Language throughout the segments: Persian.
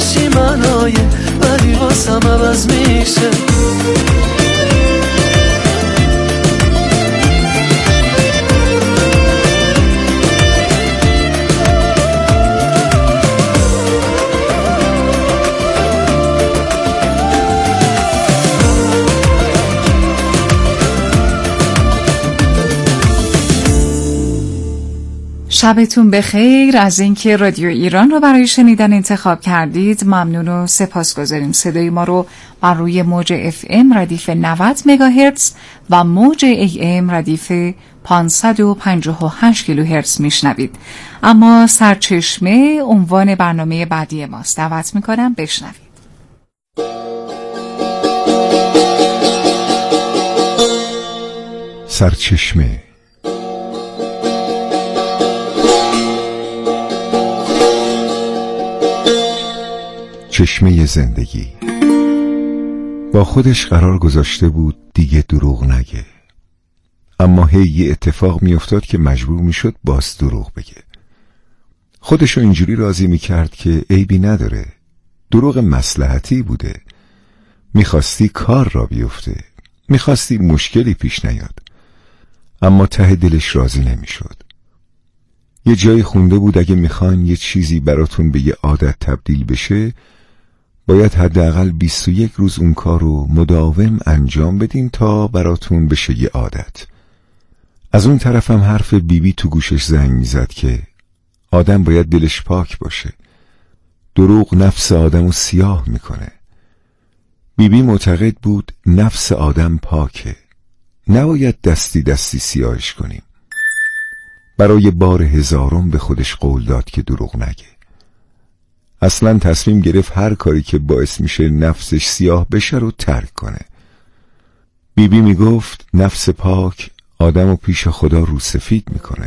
میشی منایه ولی واسم عوض میشه. شبتون بخیر. از اینکه رادیو ایران رو برای شنیدن انتخاب کردید ممنون و سپاسگزاریم. صدای ما رو بر روی موج FM ردیف 90 مگاهرتز و موج AM ردیف 558 کیلوهرتز میشنوید. اما سرچشمه عنوان برنامه بعدی ماست. دعوت میکنم بشنوید. سرچشمه، چشمه زندگی. با خودش قرار گذاشته بود دیگه دروغ نگه، اما هی یه اتفاق میافتاد که مجبور میشد باز دروغ بگه. خودشو اینجوری راضی میکرد که عیبی نداره، دروغ مصلحتی بوده، میخواستی کار را بیفته، میخواستی مشکلی پیش نیاد، اما ته دلش راضی نمیشد. یه جایی خونده بود اگه میخواین یه چیزی براتون به یه عادت تبدیل بشه باید حداقل 21 روز اون کار رو مداوم انجام بدین تا براتون بشه یه عادت. از اون طرفم حرف بیبی تو گوشش زنگ میزد که آدم باید دلش پاک باشه، دروغ نفس آدمو سیاه میکنه. بیبی معتقد بود نفس آدم پاکه، نباید دستی دستی سیاهش کنیم. برای بار هزارم به خودش قول داد که دروغ نگه. اصلا تصمیم گرفت هر کاری که باعث میشه نفسش سیاه بشه رو ترک کنه. بیبی میگفت نفس پاک آدمو پیش خدا رو سفید میکنه.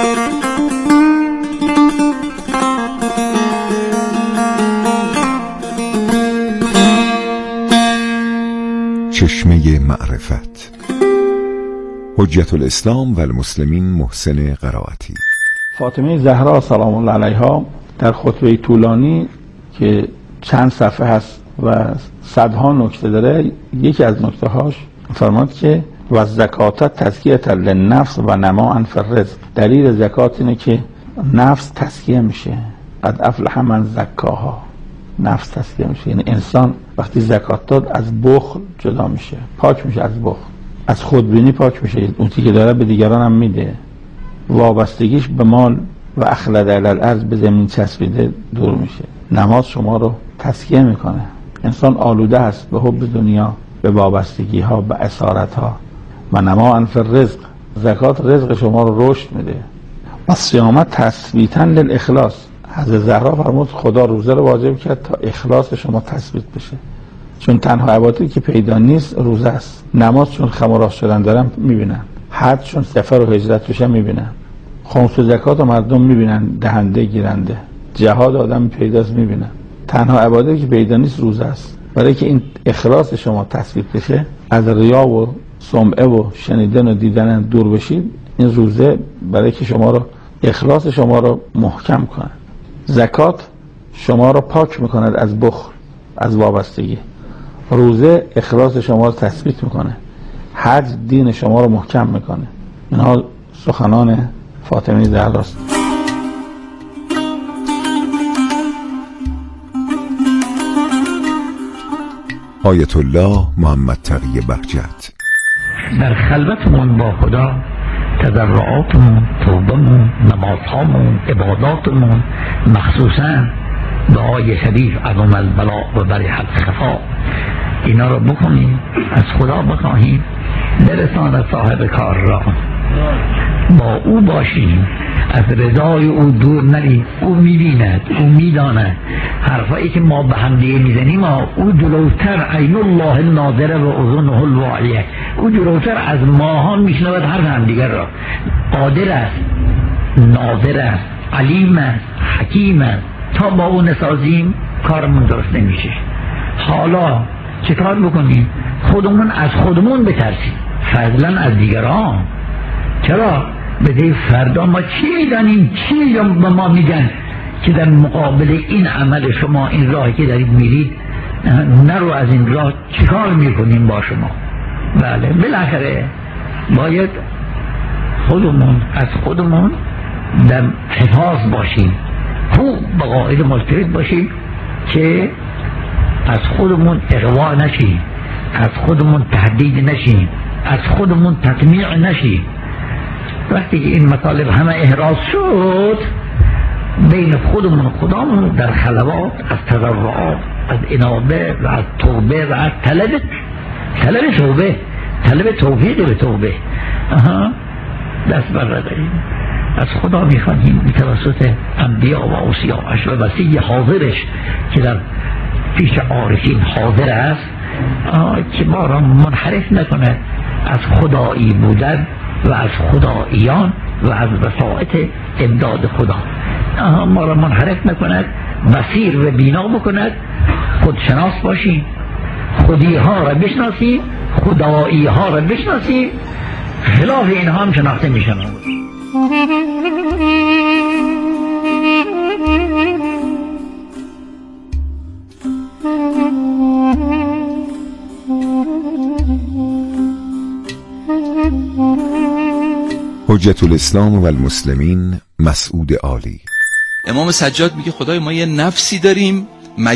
چشمه معرفت. حجت الاسلام و المسلمین محسن قرائتی. فاطمه زهرا سلام الله علیها در خطبه طولانی که چند صفحه هست و صدها نکته داره، یکی از نکته هاش فرمود که و زکات تزکیه للنفس و نماء فی الرزق. دلیل زکات اینه که نفس تزکیه میشه. قد افلح من زکاها، نفس تزکیه میشه. یعنی انسان وقتی زکات داد از بخل جدا میشه، پاک میشه از بخل، از خودبینی پاک میشه، اون چیزی که داره به دیگران هم میده، وابستگیش به مال و اخلد علی الارض به زمین چسبیده دور میشه. نماز شما رو تزکیه میکنه. انسان آلوده است به حب دنیا، به وابستگی ها، به اسارت ها. و نماء فی الرزق، زکات رزق شما رو رشد میده. و صیام تثبیتا للاخلاص. حضرت زهرا فرمود خدا روزه رو واجب کرد تا اخلاص شما تثبیت بشه، چون تنها عبادتی که پیدا نیست روزه است. نماز چون خم و راست شدن دارن میبینن، حج چون سفر و هجرت بشه میبینن، خمس و زکات و مردم میبینن، دهنده گیرنده، جهاد آدم پیداست میبینن. تنها عبادتی که پیدا نیست روزه است. برای که این اخلاص شما تثبیت بشه، از ریا و سمعه و شنیدن و دیدن دور بشید، این روزه برای که شما رو اخلاص شما رو محکم کنه. زکات شما رو پاک میکند از بخل، از وابستگی. روزه اخلاص شما رو تثبیت میکنه. حج دین شما رو محکم میکنه. اینها سخنان فاطمه زهرا است. آیت الله محمد تقی بهجت. در خلوتمون با خدا، تضرعاتمون، توبهمون، نمازهامون، عباداتمون، مخصوصا دعای شریف عظم البلاء و بریح الخفا، اینا رو بکنیم، از خدا بخواهیم برساند صاحب کار را، با او باشیم، از رضای او دور نریم. او میبیند، او میداند حرفایی که ما به هم دیگه میزنیم، او جلوتر، عین الله الناظره و اذنه الواعیه، او جلوتر از ماها میشنود حرف هم دیگر را. قادر است، ناظر است، علیم است، حکیم است. تا با او نسازیم کارمون درست نمیشه. حالا چه کار بکنیم؟ خودمون از خودمون بترسیم، فضلا از دیگران. چرا؟ به فردا ما چی میدانیم، چی به ما میگن، که در مقابل این عمل شما، این راهی که دارید میرید، نرو از این راه چیکار میکنیم با شما. بله بالاخره باید از خودمون در حفاظ باشیم، خوب با قاعده ملتفت باشیم که از خودمون اغوا نشیم، از خودمون تهدید نشیم، از خودمون تطمیع نشیم. وقتی که این مطالب همه احراز شد، بین خودمون و خدامون در خلوات، از تضرعات، از انابه و از توبه و از طلب توفیق به توبه دست برداریم. از خدا میخواهیم به توسط انبیا و اوصیاءش و وصی حاضرش که در پیش عارفین حاضر است که ما را منحرف نکنه از خدایی بودن و از خداییان و از وسائط امداد خدا، ما را منحرف نکند، بصیر و بینا بکند، خودشناس باشیم، خودی ها را بشناسیم، خدایی ها را بشناسیم، خلاف اینها هم شناخته میشن. حجت الاسلام و المسلمین مسعود عالی. امام سجاد میگه خدای ما یه نفسی داریم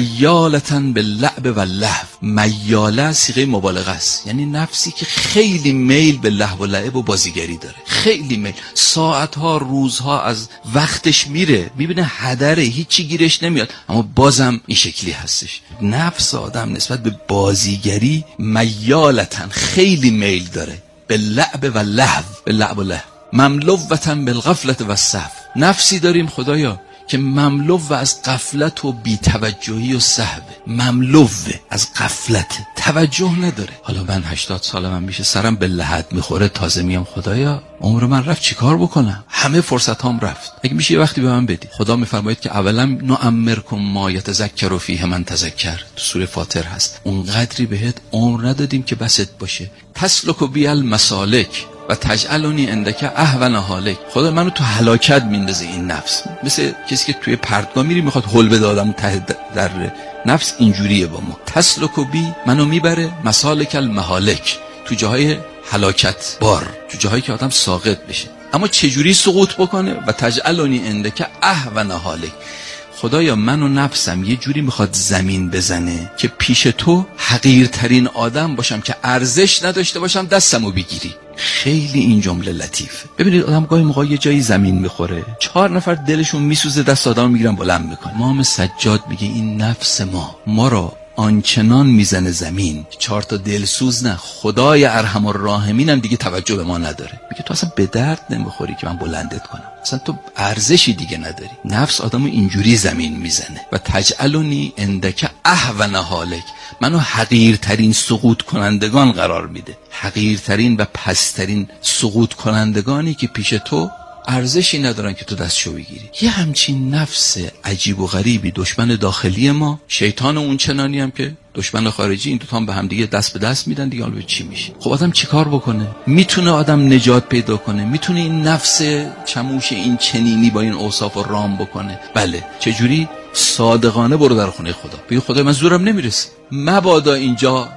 میالتن به لعب و لهو. میاله صیغه مبالغه است، یعنی نفسی که خیلی میل به لهو و لعب و بازیگری داره، خیلی میل، ساعتها روزها از وقتش میره، میبینه هدره، هیچی گیرش نمیاد، اما بازم این شکلی هستش. نفس آدم نسبت به بازیگری میالتن خیلی میل داره، به لعب و لهو، به لعب و لهو. مملوتن بالغفلة و السهو. نفسی داریم خدایا که مملو و از غفلت و بی‌توجهی و سهو، مملو از غفلت، توجه نداره. حالا من 80 سالم میشه، سرم به لحد میخوره، تازه میام خدایا عمر من رفت، چیکار بکنم؟ همه فرصت هام رفت. اگه میشه یه وقتی به من بدی. خدا میفرماید که اولا نعمرکم ما یتذکر فیه من تذکر، تو سوره فاطر هست. اونقدری بهت عمر ندادیم که بست باشه. تسلک بی المسالک و تجعلنی عندک اهون حالک. خدا منو تو هلاکت میندازه. این نفس مثل کسی که توی پرتگاه میری میخواد هول بده آدمو ته در نفس اینجوریه با ما. تسلک بی منو میبره مسالک المهالک، تو جاهای هلاکت بار، تو جاهایی که آدم ساقط بشه. اما چجوری سقوط بکنه؟ و تجعلنی عندک اهون حالک. خدایا من و نفسم یه جوری میخواد زمین بزنه که پیش تو حقیرترین آدم باشم، که ارزش نداشته باشم دستمو بگیری. خیلی این جمله لطیفه. ببینید آدم گاهی موقع یه جایی زمین میخوره، 4 نفر دلشون میسوزه، دست آدم میگیرن بلند میکنن. امام سجاد میگه این نفس ما را آنچنان میزنه زمین، 4 تا دلسوز نه، خدای ارحم الراحمین هم دیگه توجه به ما نداره. میگه تو اصلا به درد نمیخوری که من بلندت کنم، اصلا تو ارزشی دیگه نداری. نفس آدمو اینجوری زمین میزنه. و تجعلنی عندک اهون حالک، منو حقیرترین سقوط کنندگان قرار میده، حقیرترین و پسترین سقوط کنندگانی که پیش تو ارزشی ندارن که تو دستشو بگیری. یه همچین نفس عجیب و غریبی دشمن داخلی ما، شیطان اون چنانی هم که دشمن خارجی، این دوتا هم به هم دیگه دست به دست میدن دیگه. حالا چی میشه؟ خب آدم چیکار بکنه؟ میتونه آدم نجات پیدا کنه؟ میتونه این نفس چموش این چنینی با این اوصاف رو رام بکنه؟ بله. چجوری؟ صادقانه برو در خونه خدا، بگی خدای من زورم نمیرسه، مبادا اینجا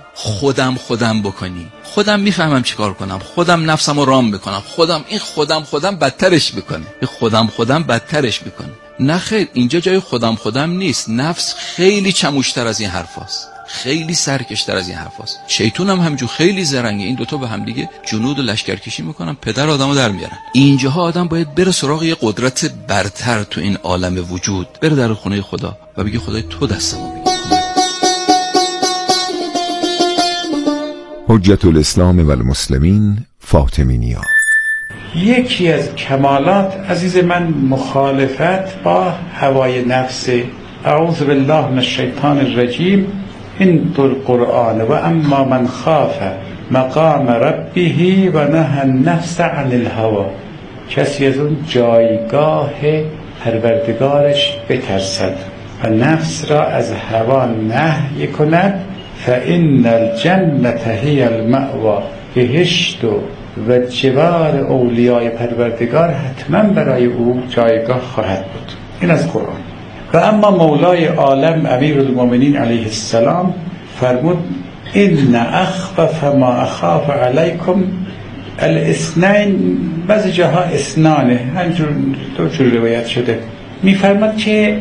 خودم بکنی، خودم میفهمم چیکار کنم، خودم نفسمو رام بکنم، این خودم بدترش میکنه، خودم بدترش میکنه. نه خیر، اینجا جای خودم نیست. نفس خیلی چموشتر از این حرفاست، خیلی سرکشتر از این حرفاست. شیطان هم همجور خیلی زرنگه. این دوتا به هم دیگه جنود و لشکرکشی میکنن، پدر آدمو در میارن. اینجاها آدم باید بره سراغ یه قدرت برتر تو این عالم وجود، بره در خونه خدا و بگه خدای تو دستمو بگیر. حجت الاسلام و المسلمین فاطمینیا. یکی از کمالات عزیز من مخالفت با هوای نفس. اعوذ بالله من الشیطان الرجیم. این در قرآن و اما من خاف مقام ربه و نهى النفس عن الهوى. کسی از اون جایگاه پروردگارش بترسد و نفس را از هوا نهی کند، فإن الجنة هی المأوى. بهشت و جوار اولیای پروردگار حتما برای او جایگاه خواهد بود. این از قرآن. و اما مولای عالم امیرالمومنین علیه السلام فرمود ان اخفف ما اخاف علیکم الاثنین، بعضی جاها اثنانه، همجور دو جور روایت شده. میفرماد که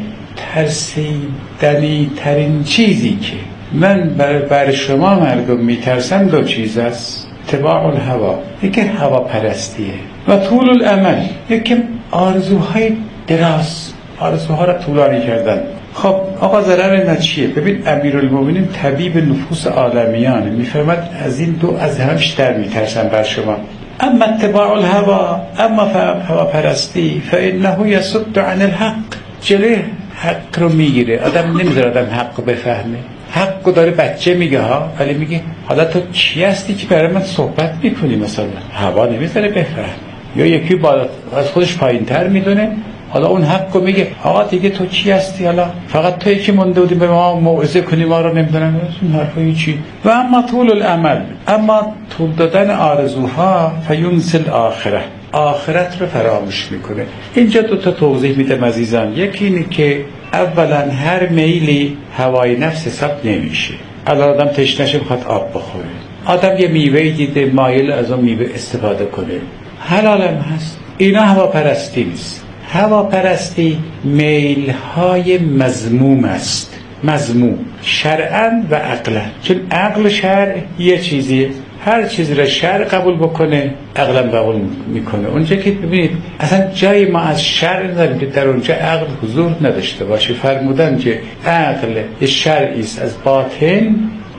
ترسیدنی ترین چیزی که من بر شما مردم میترسم دو چیز است: اتباع الهوا، یکی هوا پرستیه، و طول الامل، یکی آرزوهای دراز، آرزوها را طولانی کردن. خب آقا ضرر چیه؟ ببین امیرالمومنین طبیب نفوس عالمیانه، میفرماد از این دو از هم بیشتر میترسم بر شما. اما اتباع الهوا، اما هوا پرستی، فانه یصد عن الحق، جلوی حق رو میگیره. آدم نمیذاره آدم حق رو بفهمه. حق رو داره بچه میگه ها، ولی میگه حالا تو چی هستی که برای من صحبت میکنی؟ مثلا هوا نمیذاره بفهمه، یا یکی بالا از خودش پایین تر میدونه، حالا اون حق رو میگه آقا دیگه تو چی هستی؟ حالا فقط تو یکی مونده بودی به ما موعظه کنی ما رو، نمیدونم این حرفای چی. و اما طول الامل، اما طول دادن آرزوها، فینسل آخره، آخرت رو فراموش میکنه. اینجا دو تا توضیح میدم عزیزان. یکی اینه که اولا هر میلی هوای نفس حساب نمیشه. الان آدم تشنه‌شه میخواد آب بخوره، آدم یه میوه دیده مایل از اون میوه استفاده کنه، حلالم هست. اینا هوا پرستی نیست. هوا پرستی میل های مذموم است، مذموم شرعاً و عقلاً. چون عقل شرع یه چیزیه، هر چیزی را شرع قبول بکنه عقلم قبول میکنه. اونجا که ببینید اصلا جای ما از شرع نداریم که در اونجا عقل حضور نداشته باشه. فرمودن که عقل شرعی است از باطن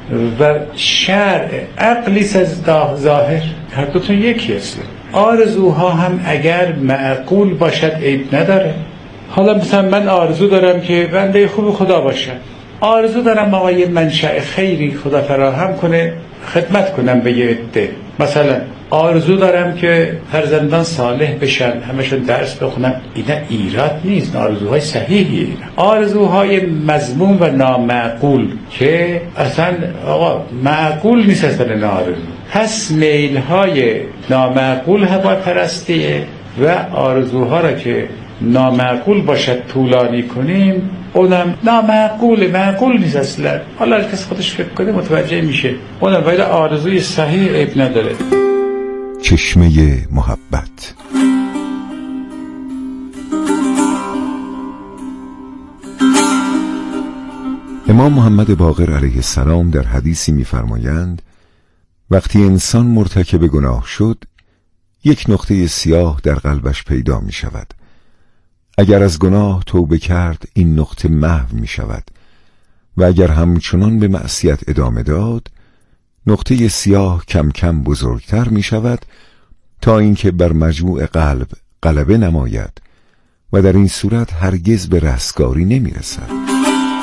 و شرع عقلی است از ظاهر، هر دوتون یکی است. آرزوها هم اگر معقول باشد عیب نداره. حالا مثلا من آرزو دارم که بنده خوب خدا باشم، آرزو دارم آقا یه منشأ خیری خدا فراهم کنه، خدمت کنم به یه عده. مثلا آرزو دارم که فرزندان صالح بشن، همشون درس بخونن. اینا ایراد نیست، آرزوهای صحیحیه. آرزوهای مذموم و نامعقول که اصلا آقا معقول نیست اصلا آرزو. پس میل‌های نامعقول هوا پرستیه و آرزوها را که نامعقول باشد طولانی کنیم اونم نامعقوله، معقول نیست اصلا. حالا هر کس خودش فکر کنه متوجه میشه. اونم باید آرزوی صحیح عیب نداره. چشمه محبت. امام محمد باقر علیه السلام در حدیثی می‌فرمایند وقتی انسان مرتکب گناه شد یک نقطه سیاه در قلبش پیدا می شود. اگر از گناه توبه کرد این نقطه محو می شود و اگر همچنان به معصیت ادامه داد نقطه سیاه کم کم بزرگتر می شود تا اینکه بر مجموع قلب غلبه نماید و در این صورت هرگز به رستگاری نمی رسد.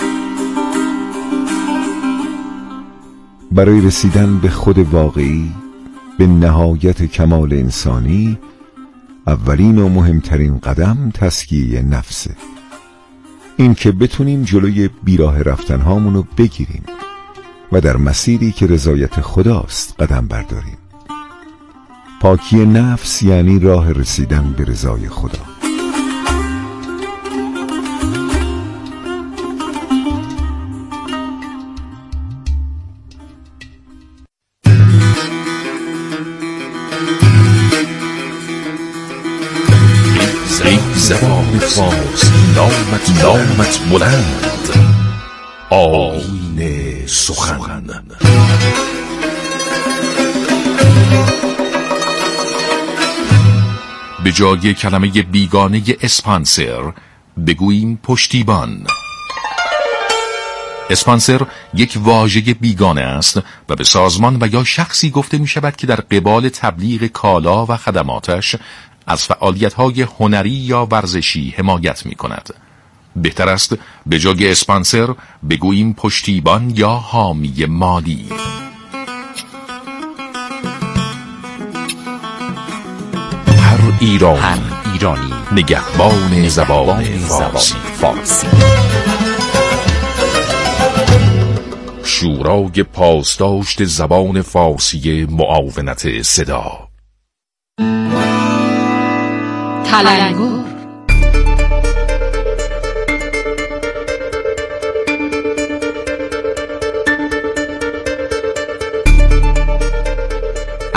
برای رسیدن به خود واقعی، به نهایت کمال انسانی، اولین و مهمترین قدم تزکیه نفسه. این که بتونیم جلوی بیراه رفتنهامونو بگیریم و در مسیری که رضایت خداست قدم برداریم. پاکی نفس یعنی راه رسیدن به رضای خدا. زبان فارسی نامت بلند، آیین سخن. به جای کلمه بیگانه اسپانسر بگوییم پشتیبان. اسپانسر یک واژه بیگانه است و به سازمان و یا شخصی گفته می شود که در قبال تبلیغ کالا و خدماتش از فعالیت‌های هنری یا ورزشی حمایت می‌کند. بهتر است به جای اسپانسر بگوییم پشتیبان یا حامی مالی. هر ایرانی نگهبان زبان فارسی. شورای پاسداشت زبان فارسی معاونت صدا. تلنگر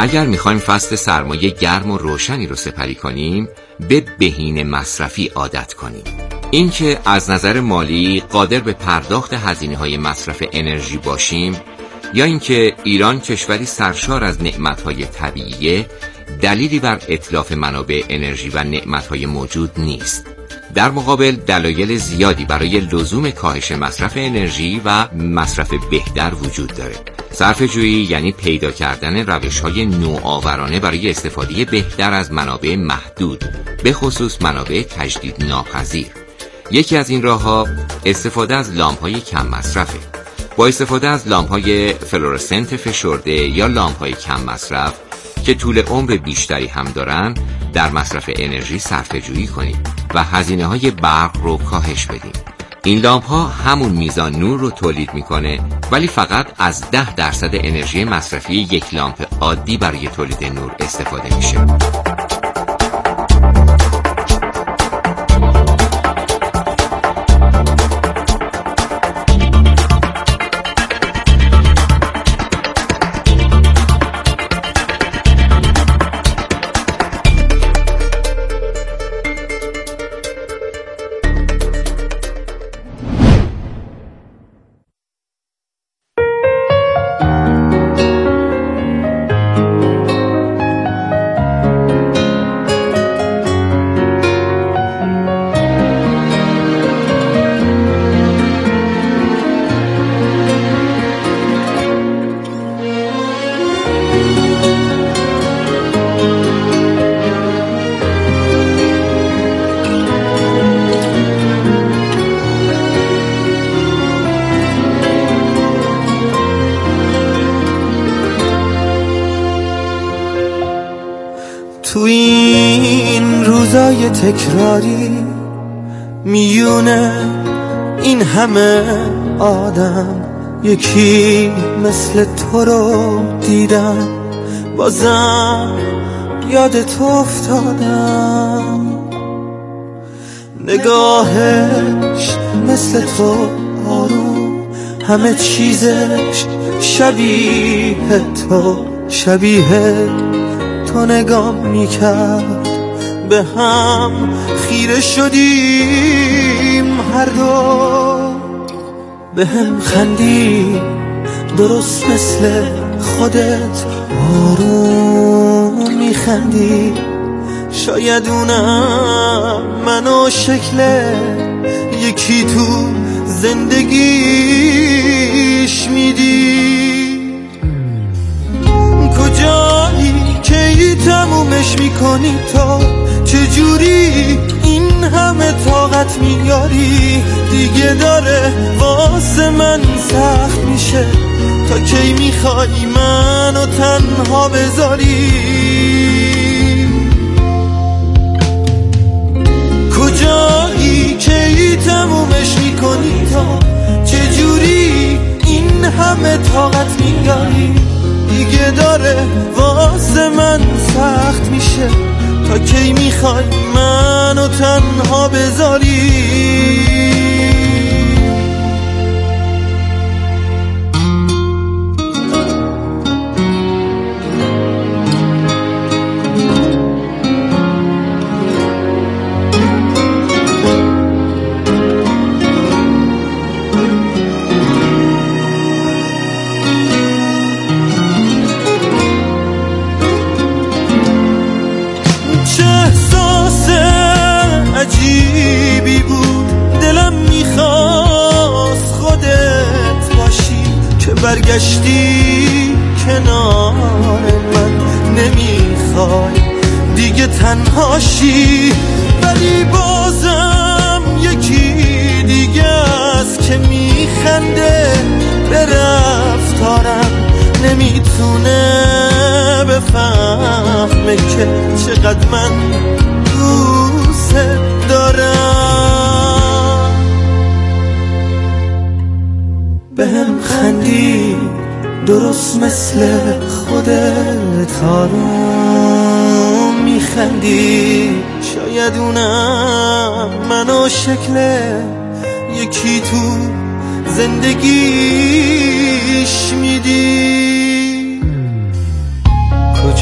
اگر میخوایم فصل سرمایه گرم و روشنی رو سپری کنیم، به بهینه مصرفی عادت کنیم. اینکه از نظر مالی قادر به پرداخت هزینه‌های مصرف انرژی باشیم یا اینکه ایران کشوری سرشار از نعمت‌های طبیعیه، دلیلی بر اتلاف منابع انرژی و نعمت‌های موجود نیست. در مقابل دلایل زیادی برای لزوم کاهش مصرف انرژی و مصرف بهتر وجود داره. صرفه‌جویی یعنی پیدا کردن روش‌های نوآورانه برای استفاده بهتر از منابع محدود، به خصوص منابع تجدید ناپذیر. یکی از این راه‌ها استفاده از لامپ‌های کم مصرفه. با استفاده از لامپ‌های فلورسنت فشرده یا لامپ‌های کم مصرف که طول عمر بیشتری هم دارن، در مصرف انرژی صرفه‌جویی کنید و هزینه‌های برق رو کاهش بدیم. این لامپ‌ها همون میزان نور رو تولید میکنه، ولی فقط از 10% انرژی مصرفی یک لامپ عادی برای تولید نور استفاده میشه. تو این روزای تکراری میونه این همه آدم، یکی مثل تو رو دیدم، بازم یاد تو افتادم. نگاهش مثل تو آروم، همه چیزش شبیه تو، شبیه تو نگاه میکرد، به هم خیره شدیم هر دو، به هم خندی درست مثل خودت، آروم میخندی. شاید اونم منو شکل یکی تو زندگیش میدی. کجایی کی تمومش میکنی تو؟ چجوری این همه طاقت میاری؟ دیگه داره واسه من سخت میشه، تا کی میخوای منو تنها بذاری؟ کجایی کی تمومش میکنی تو؟ چجوری این همه طاقت میاری؟ دیگه داره واسه من سخت میشه، تا کی میخوای منو تنها بذاری؟ عجیبی بود، دلم میخواست خودت باشی، که برگشتی کنار من، نمیخوای دیگه تنهاشی. ولی بازم یکی دیگه است که میخنده به رفتارم، نمیتونه بفهمه که چقدر من دوست دارم. به هم خندی درست مثل خودت، آروم میخندی. شاید اونم منو شکل یکی تو زندگیش میدی.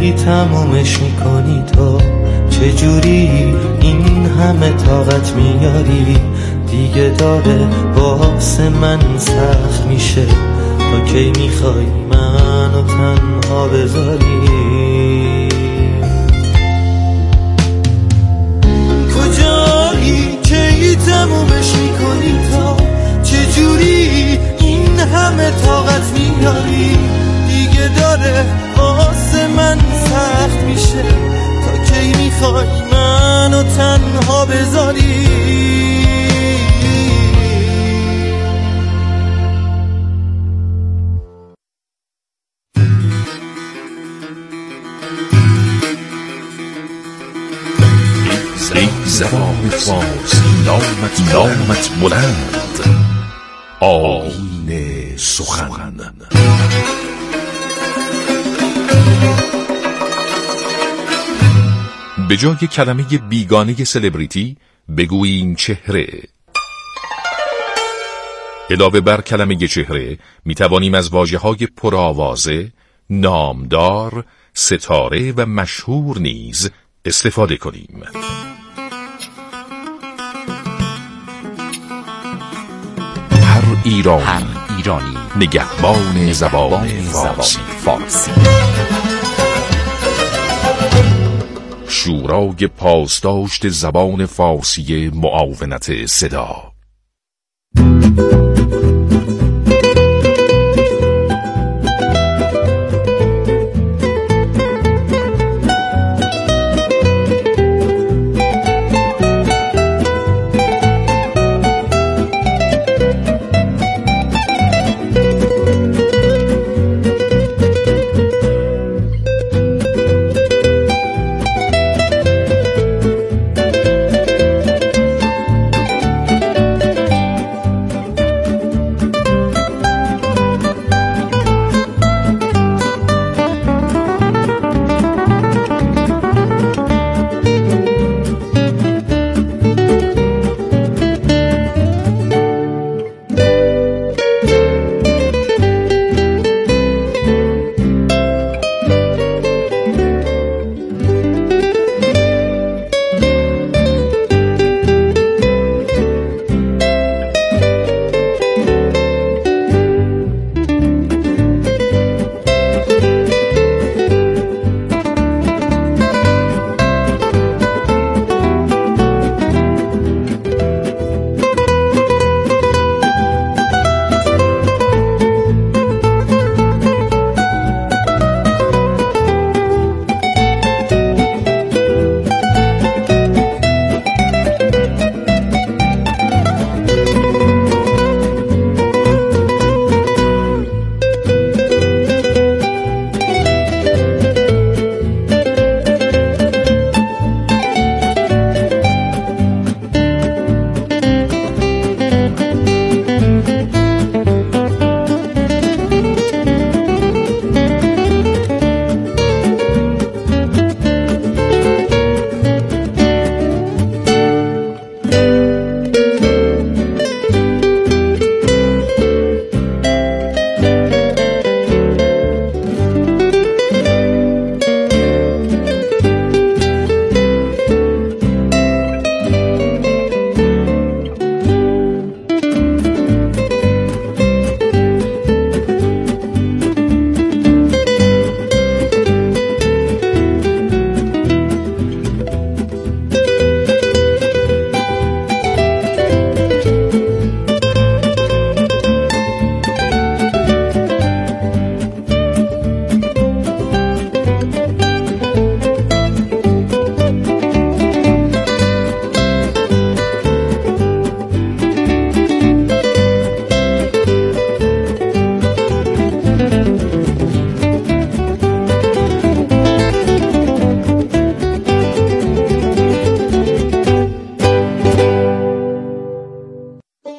کی تمومش میکنی تو؟ چجوری این همه طاقت میاری؟ دیگه داره واسه من سخت میشه، تا کی میخوای منو تنها بذاری؟ کجایی کی تمومش میکنی تو؟ چجوری این همه طاقت میاری؟ دیگه داره واسه من سخت میشه، تا کی میخوای منو تنها بذاری؟ زبان فارسی نامت بلند، آیین سخن. به جای کلمه بیگانه سلبریتی بگوییم چهره. علاوه بر کلمه چهره می توانیم از واژه‌های پرآوازه، نامدار، ستاره و مشهور نیز استفاده کنیم. هر ایرانی نگهبان زبان فارسی. شورای پاسداشت زبان فارسی معاونت صدا.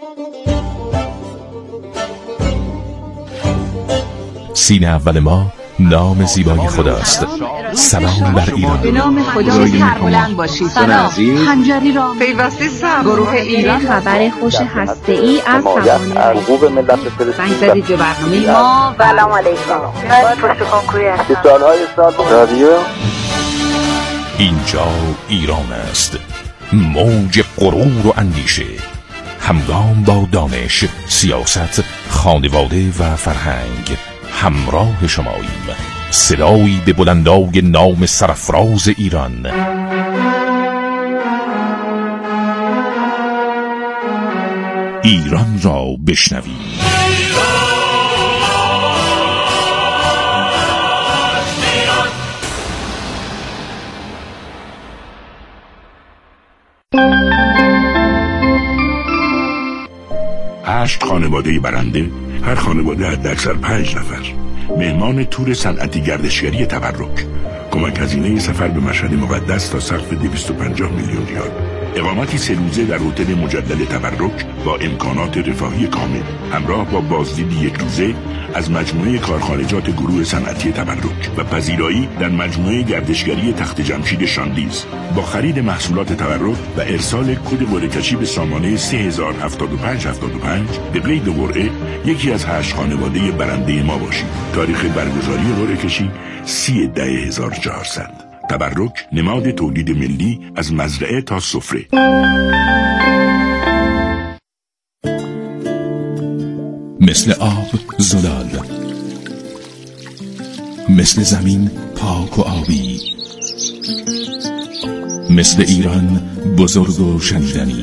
سین اول ما نام زیبای خداست. سلام بر ایران. به نام خدا سربلند باشید. سلام خنجری را پیوسته سر گروه ایران خبر خوش هسته‌ای از توان حقوق ملت فلسطین به برنامه ما. سلام علیکم. رادیو اینجا ایران است. موج غرور و اندیشه، همگام با دانش، سیاست، خانواده و فرهنگ همراه شماییم. صدایی به بلندای نام سرفراز ایران. ایران را بشنویم. هشت خانواده برنده، هر خانواده حداکثر 5 نفر، مهمان تور صنعتی گردشگری تبرک، کمک هزینه سفر به مشهد مقدس تا سقف 250 میلیون ریال، اقامتی 3 روزه در هتل مجلل تبرک با امکانات رفاهی کامل، همراه با بازدیدی 1 روزه از مجموعه کارخانجات گروه صنعتی تبرک و پذیرایی در مجموعه گردشگری تخت جمشید شاندیز با خرید محصولات تبرک و ارسال کد قرعه‌کشی به سامانه 307575 به قید قرعه یکی از 8 خانواده برنده ما باشید. تاریخ برگزاری قرعه‌کشی 30/10/1400. تبرک، نماد تولید ملی از مزرعه تا سفره. مثل آب زلال، مثل زمین پاک و آبی، مثل ایران بزرگ و شنیدنی.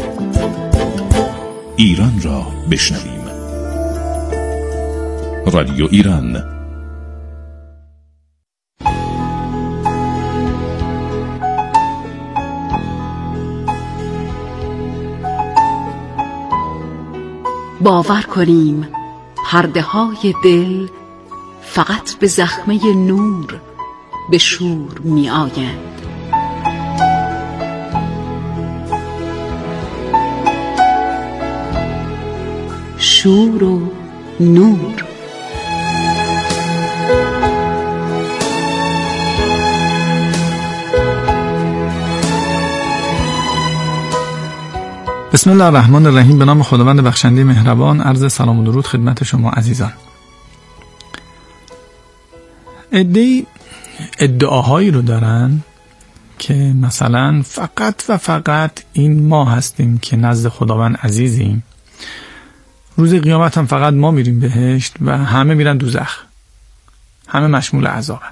ایران را بشنویم. رادیو ایران. باور کنیم پرده های دل فقط به زخمه نور به شور می آیند. شور و نور. بسم الله الرحمن الرحیم. به نام خداوند بخشنده مهربان. عرض سلام و درود خدمت شما عزیزان. ادعاهایی رو دارن که مثلا فقط و فقط این ما هستیم که نزد خداوند عزیزیم، روز قیامت هم فقط ما میریم بهشت و همه میرن دوزخ، همه مشمول عذابن.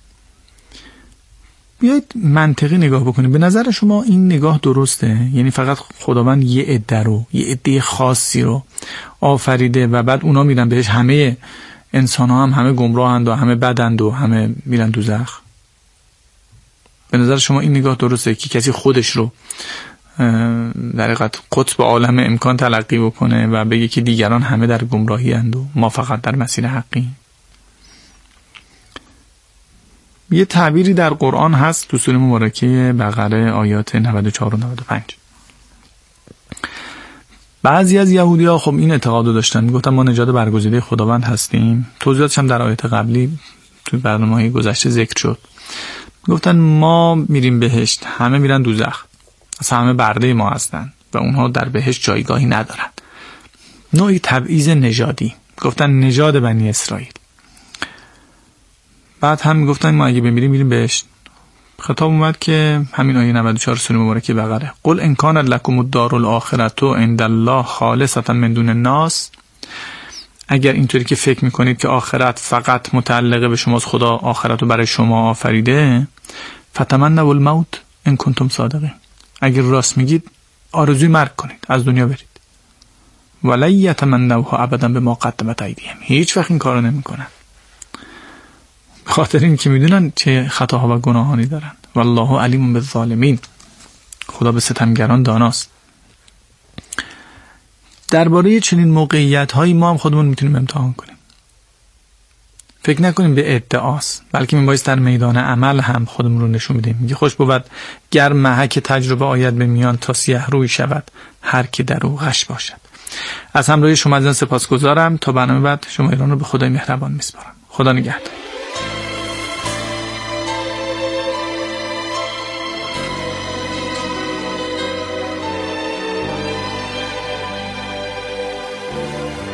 بیایید منطقی نگاه بکنیم. به نظر شما این نگاه درسته؟ یعنی فقط خداوند یه عده خاصی رو آفریده و بعد اونا میرن بهش، همه انسان ها هم همه گمراهند و همه بدند و همه میرن دوزخ؟ به نظر شما این نگاه درسته که کسی خودش رو در حقیقت قطب عالم امکان تلقی بکنه و بگه که دیگران همه در گمراهی اند و ما فقط در مسیر حقی؟ یه تعبیری در قرآن هست تو سوره مبارکه بقره آیات 94 و 95. بعضی از یهودی‌ها خب این اعتقادو داشتن، میگفتن ما نژاد برگزیده خداوند هستیم. توضیحاتش هم در آیات قبلی تو برنامه‌های گذشته ذکر شد. گفتن ما میریم بهشت، همه میرن دوزخ، اصلا همه برده ما هستن و اونها در بهشت جایگاهی ندارن. نوعی تبعیض نژادی. گفتن نژاد بنی اسرائیل. بعد هم میگفتن ما اگه بمیریم میریم بهشت. خطاب اومد که همین آیه 94 سوره مبارکه بقره، قل ان کان لکم الدار الاخرة عند الله خالصة من دون الناس. اگر اینطوری که فکر میکنید که آخرت فقط متعلقه به شماست، خدا آخرت رو برای شما آفریده، فتمنوا الموت ان کنتم صادقین. اگر راست میگید آرزوی مرگ کنید، از دنیا برید. ولا یتمنوها ابدا بما قدمت ایدیهم. هیچ وقت این کارو نمیکنن، به خاطر این که میدونن چه خطاها و گناهانی دارن. والله علیم بالظالمین. خدا به ستمگران داناست. درباره چنین موقعیت هایی ما هم خودمون میتونیم امتحان کنیم. فکر نکنیم به ادعاست، بلکه میبایست در میدان عمل هم خودمون رو نشون بدیم. میگه خوش بود گر محک تجربه آید به میان، تا سیه روی شود هر که در او غش باشد. از همراهی شما عزیزان سپاسگزارم. تا برنامه بعد شما ایران رو به خدای مهربان میسپارم. خدا نگهدار.